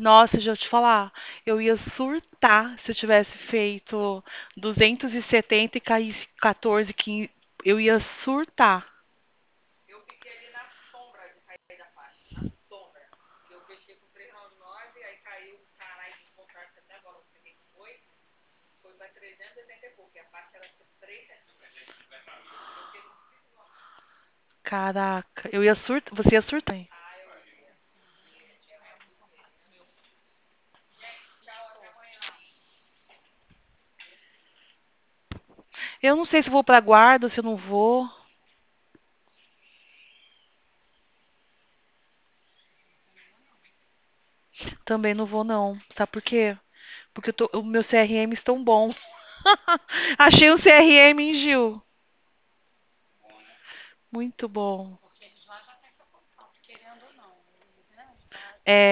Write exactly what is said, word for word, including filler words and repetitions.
Nossa, deixa eu te falar, eu ia surtar se eu tivesse feito duzentos e setenta e caísse quatorze, quinze. Eu ia surtar. Caraca, eu ia surtar. Você ia surtar. Eu não sei se vou pra guarda, se eu não vou. Também não vou, não. Sabe por quê? Porque eu tô, o meu C R M estão bom. Achei um C R M, hein, Gil? Muito bom. É,